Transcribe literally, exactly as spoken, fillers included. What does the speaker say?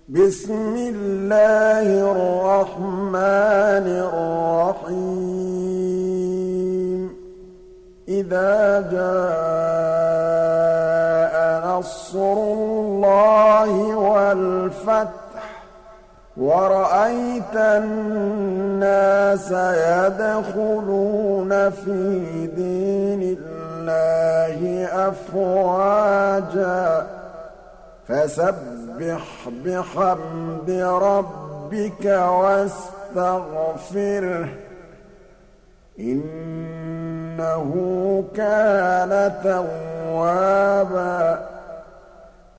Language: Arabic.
بسم الله الرحمن الرحيم إذا جاء نصر الله والفتح ورأيت الناس يدخلون في دين الله أفواجا فسبح بحمد ربك واستغفره إنه كان توابا